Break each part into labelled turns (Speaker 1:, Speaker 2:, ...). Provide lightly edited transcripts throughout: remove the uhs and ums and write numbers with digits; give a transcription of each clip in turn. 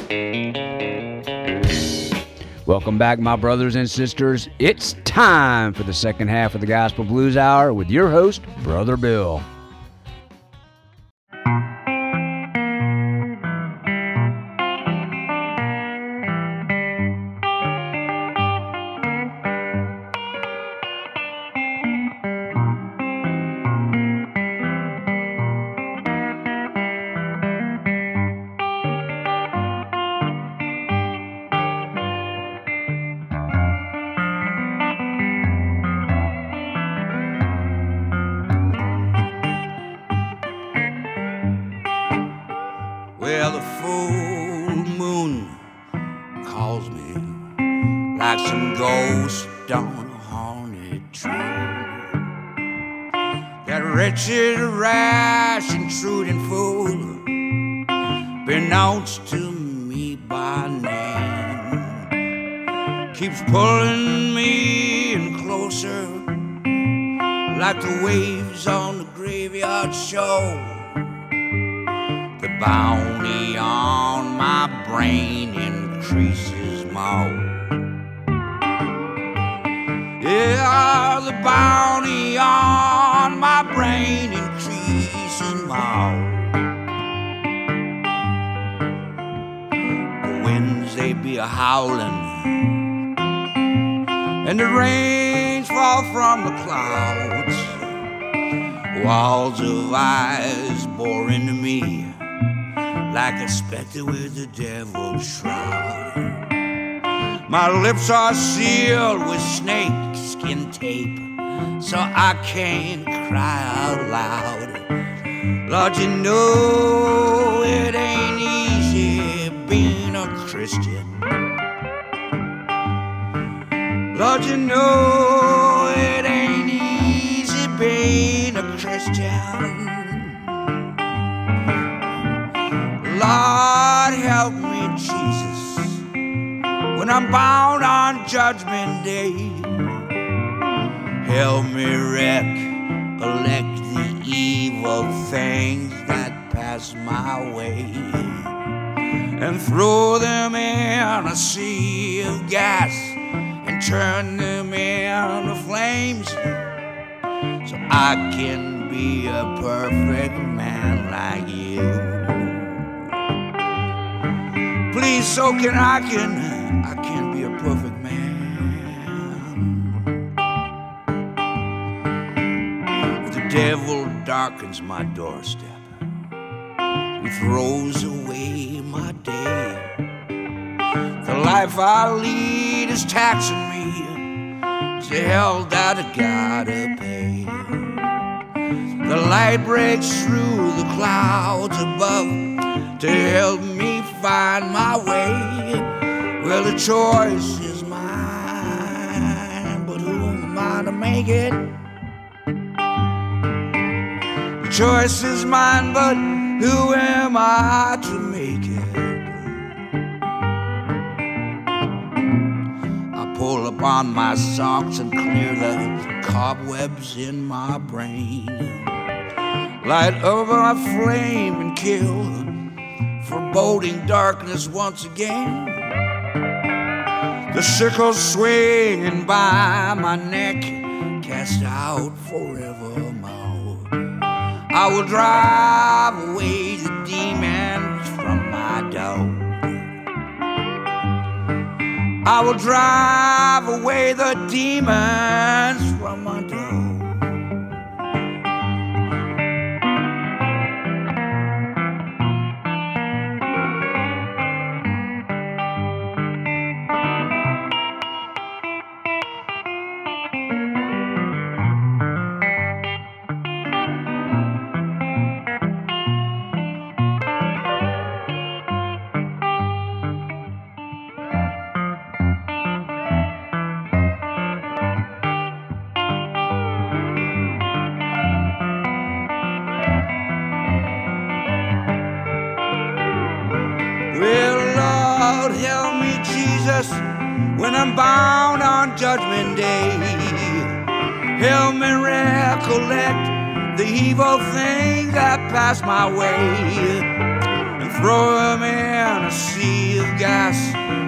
Speaker 1: Welcome back, my brothers and sisters. It's time for the second half of the Gospel Blues Hour with your host, Brother Bill.
Speaker 2: Well, the full moon calls me like some ghost on a haunted train. That wretched, rash, intruding fool, pronounced to me by name, keeps pulling me in closer, like the waves on the graveyard shore. The bounty on my brain increases more. Yeah, the bounty on my brain increases more. The winds, they be a-howling, and the rains fall from the clouds. Walls of eyes bore into me like a specter with the devil's shroud. My lips are sealed with snakeskin tape, so I can't cry out loud. Lord, you know it ain't easy being a Christian. Lord, you know it ain't easy being a Christian. Lord, help me, Jesus, when I'm bound on Judgment Day. Help me recollect the evil things that pass my way, and throw them in a sea of gas, and turn them into flames, so I can be a perfect man like you. Please, so I can be a perfect man. If the devil darkens my doorstep, he throws away my day. The life I lead is taxing me. It's hell that I gotta pay. The light breaks through the clouds above to help me find my way. Well, the choice is mine, but who am I to make it? The choice is mine, but who am I to make it? I pull upon my socks and clear the cobwebs in my brain, light up a flame and kill foreboding darkness once again. The sickle swinging by my neck, cast out forevermore. I will drive away the demons from my door. I will drive away the demons from my door. When I'm bound on Judgment Day, help me recollect the evil things that pass my way, and throw them in a sea of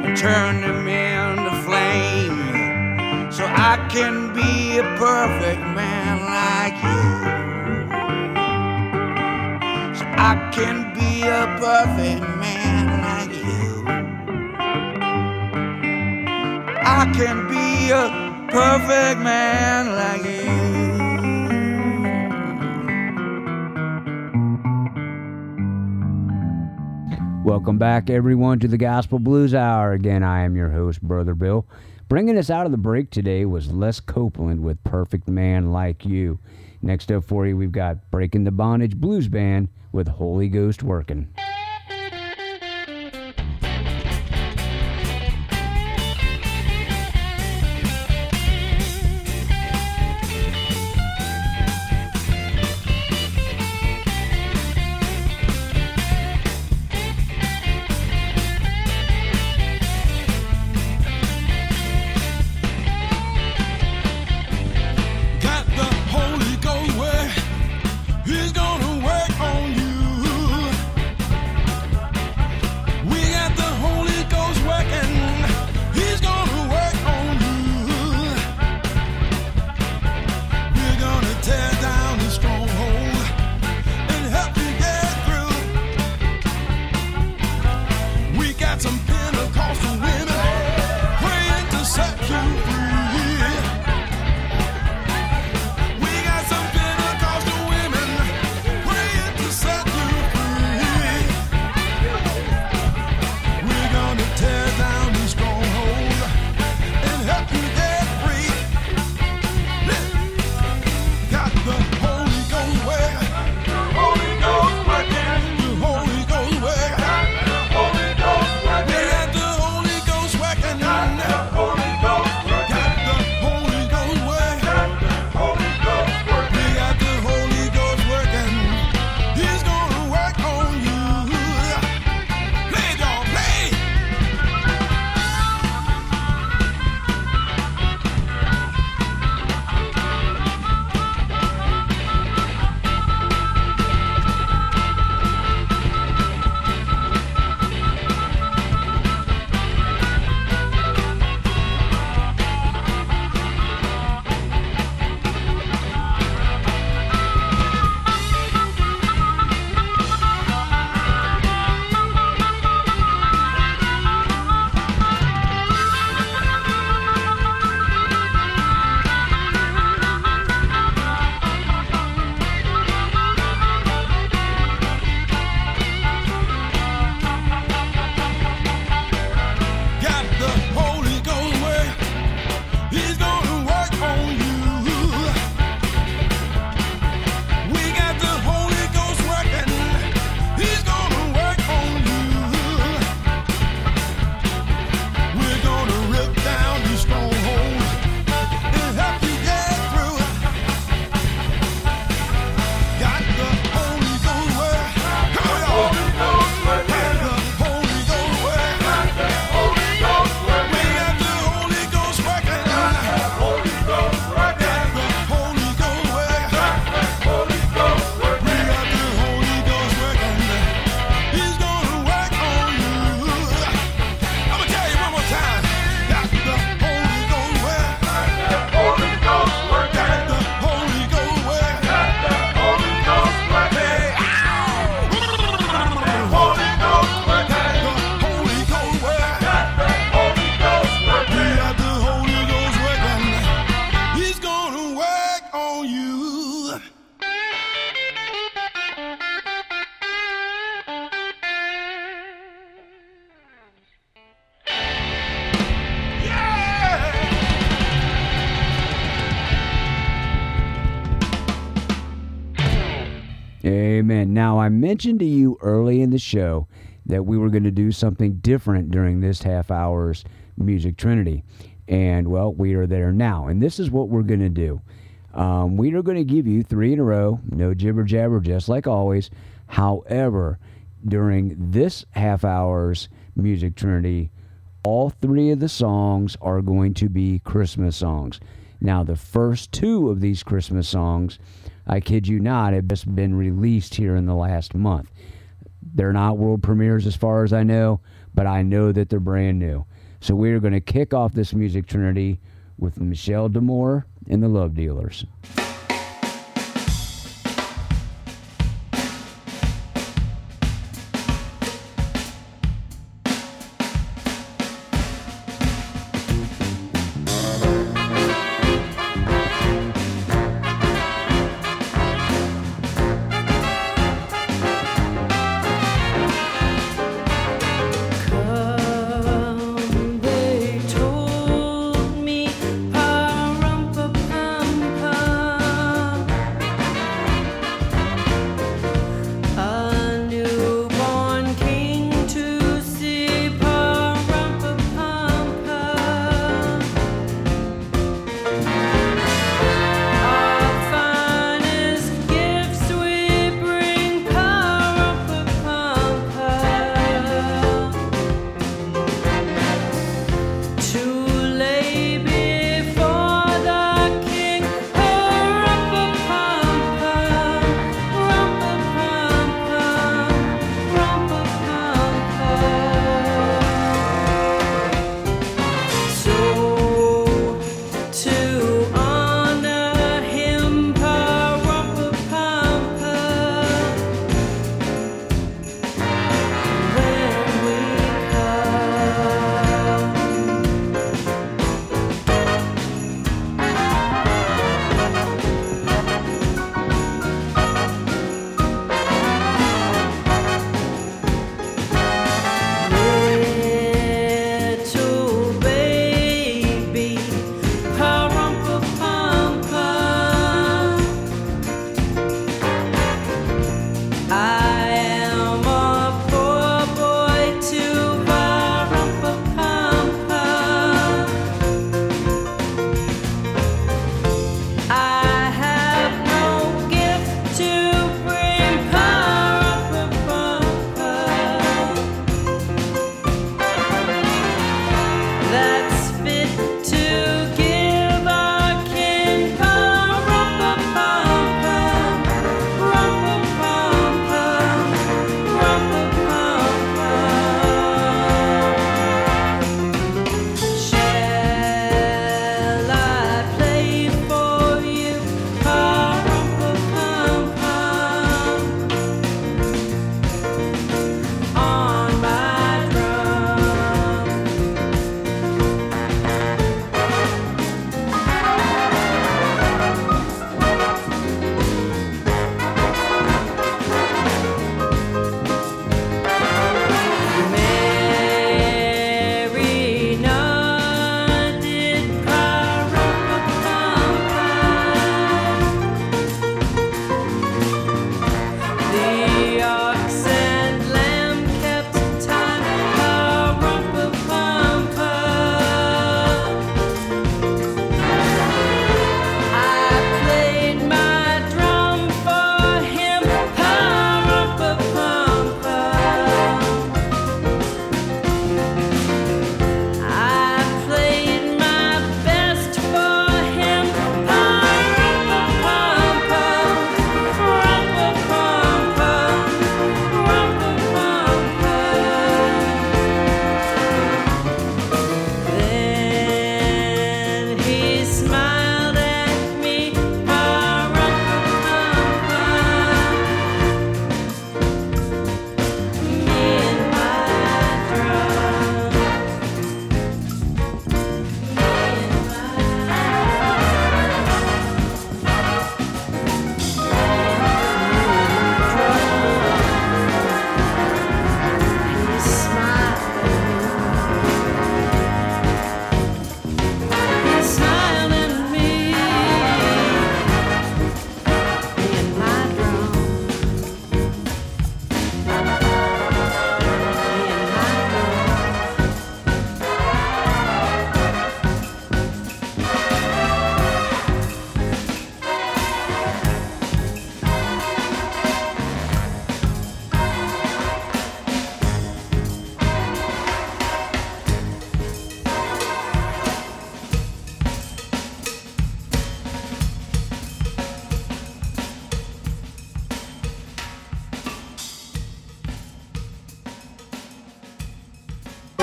Speaker 2: and turn them into flame, so I can be a perfect man like you. So I can be a perfect man like you. I can be a perfect man like you.
Speaker 1: Welcome back, everyone, to the Gospel Blues Hour. Again, I am your host, Brother Bill. Bringing us out of the break today was Les Copeland with Perfect Man Like You. Next up for you, we've got Breaking the Bondage Blues Band with Holy Ghost Workin'. Amen. Now, I mentioned to you early in the show that we were going to do something different during this half hour's Music Trinity. And, well, we are there now. And this is what we're going to do. We are going to give you 3 in a row, no jibber jabber, just like always. However, during this half hour's Music Trinity, all 3 of the songs are going to be Christmas songs. Now, the first 2 of these Christmas songs, I kid you not, have just been released here in the last month. They're not world premieres as far as I know, but I know that they're brand new. So we are going to kick off this Music Trinity with Michelle D'Amour and the Love Dealers.
Speaker 3: They told me, pa-rum-pa-pum-pum.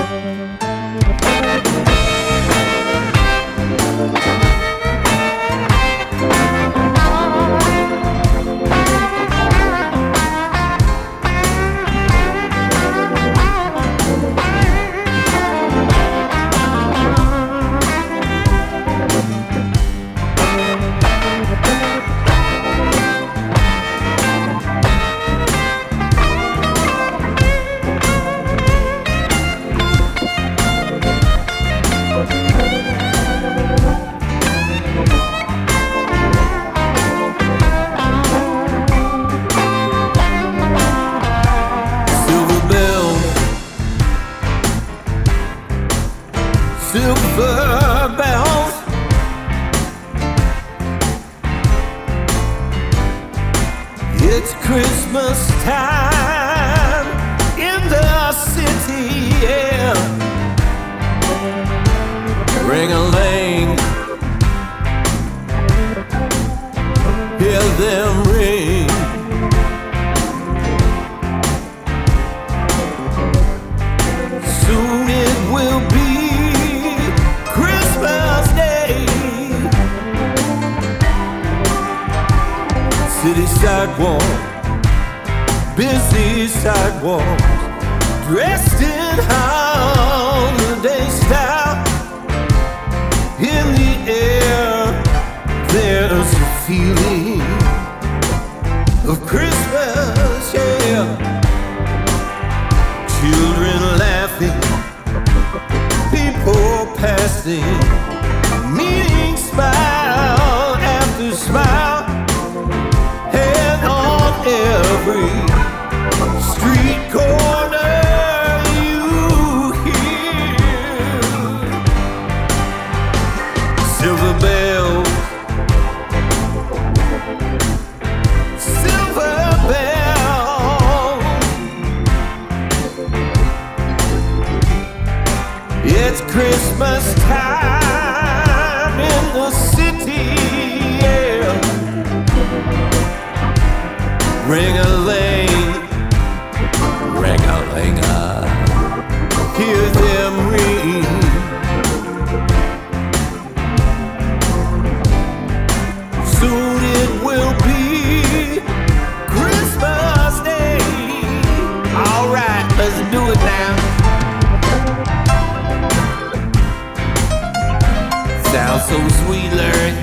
Speaker 2: Silver bells, it's Christmas time in the city, yeah. Ring-a-ling, hear them ring. Soon it will be Christmas Day. City sidewalk, busy sidewalks, dressed in holiday style. In the air, there's a feeling of Christmas, yeah. Children laughing, people passing, meeting smile after smile, and on every street corner you hear silver bells, silver bells. It's Christmas time in the city, yeah. Ring-a-ling, ring-a-ling-a, hear them ring. Soon it will be Christmas Day. All right, let's do it now. Sounds so sweet, Larry.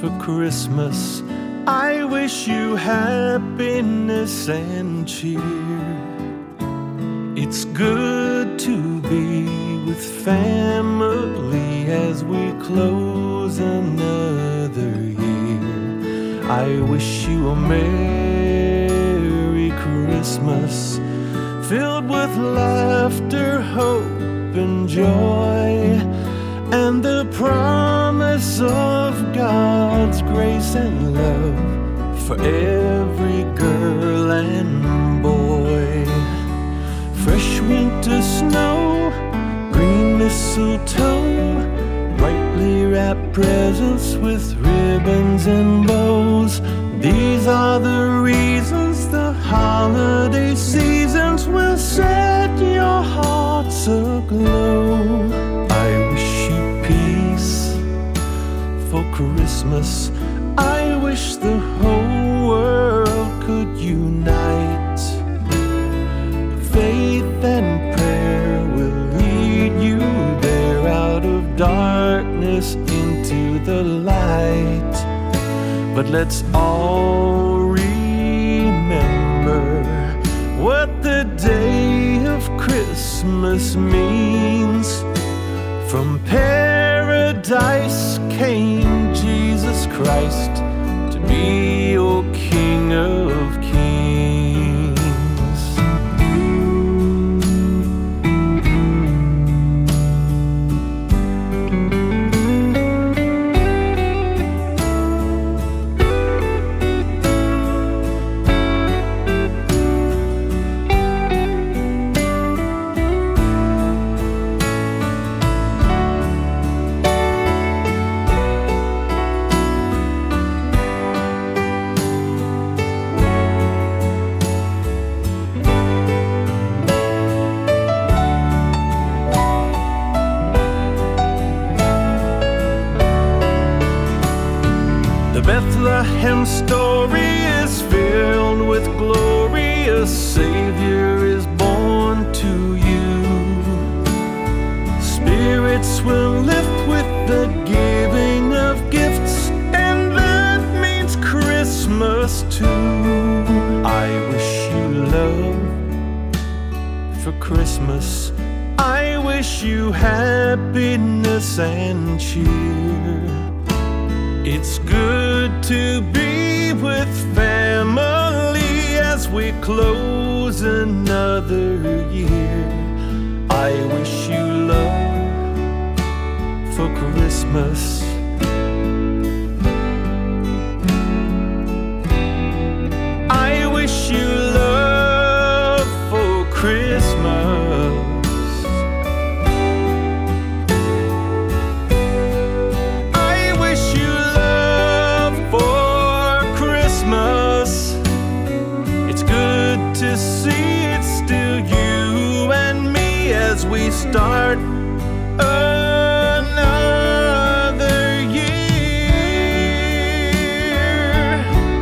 Speaker 3: for Christmas. I wish you happiness and cheer. It's good to be with family as we close another year. I wish you a Merry Christmas, filled with laughter, hope, and joy, and the promise of God's grace and love for every girl and boy. Fresh winter snow, green mistletoe, brightly wrapped presents with ribbons and bows. These are the reasons the holiday seasons will set your hearts aglow. I wish you peace for Christmas. I wish the whole world could unite. Faith and prayer will lead you there, out of darkness into the light. But let's all remember what the day of Christmas means. From paradise came Jesus Christ to be your King of Kings. Bethlehem story is filled with glory. A Savior is born to you. Spirits will lift with the giving of gifts, and that means Christmas too. I wish you love for Christmas. I wish you happiness and cheer. It's good to be with family as we close another year. I wish you love for Christmas. I wish you love for Christmas. To see it's still you and me as we start another year.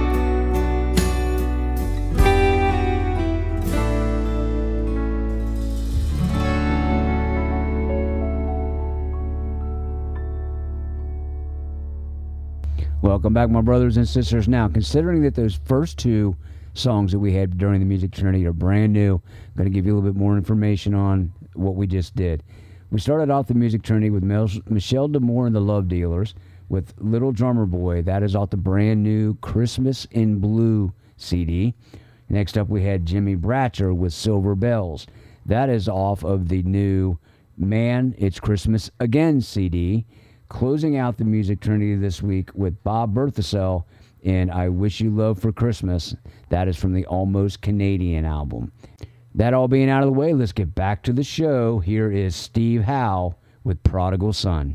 Speaker 1: Welcome back, my brothers and sisters. Now, considering that those first two songs that we had during the Music Trinity are brand new, I'm going to give you a little bit more information on what we just did. We started off the Music Trinity with Michelle DeMore and the Love Dealers with Little Drummer Boy. That is off the brand new Christmas in Blue CD. Next up, we had Jimmy Bratcher with Silver Bells. That is off of the new Man, It's Christmas Again CD. Closing out the Music Trinity this week with Bob Berthasell and I Wish You Love for Christmas. That is from the Almost Canadian album. That all being out of the way, let's get back to the show. Here is Steve Howe with Prodigal Son.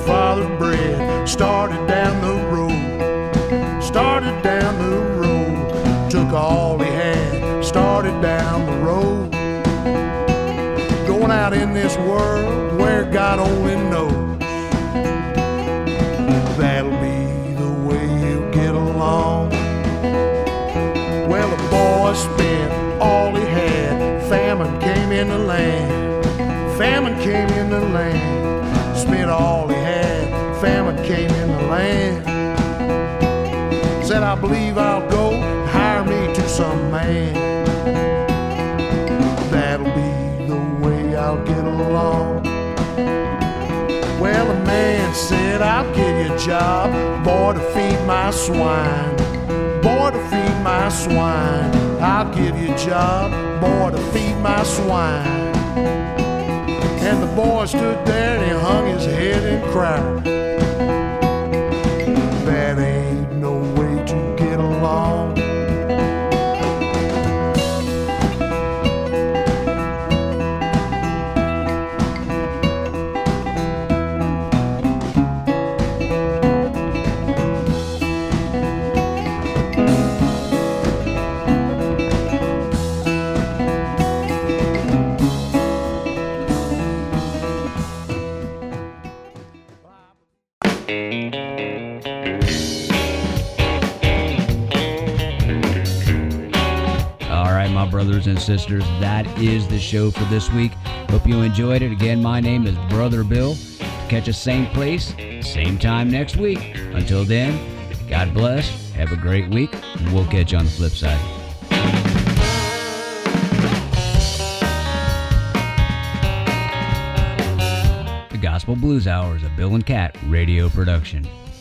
Speaker 4: Started down the road down the road, going out in this world where God only knows. That'll be the way he'll get along. Well, the boy spent all he had. Famine came in the land. Famine came in the land. Spent all he had. Famine came in the land. Said, I believe I'll go hire me to some man. That'll be the way I'll get along. Well, the man said, I'll give you a job, boy, to feed my swine. Boy, to feed my swine. I'll give you a job, boy, to feed my swine. And the boy stood there and he hung his head and cried. That ain't no way to get along.
Speaker 1: Brothers and sisters, that is the show for this week. Hope you enjoyed it. Again, my name is Brother Bill. Catch us same place, same time next week. Until then, God bless. Have a great week. We'll catch you on the flip side. The Gospel Blues Hour is a Bill and Cat radio production.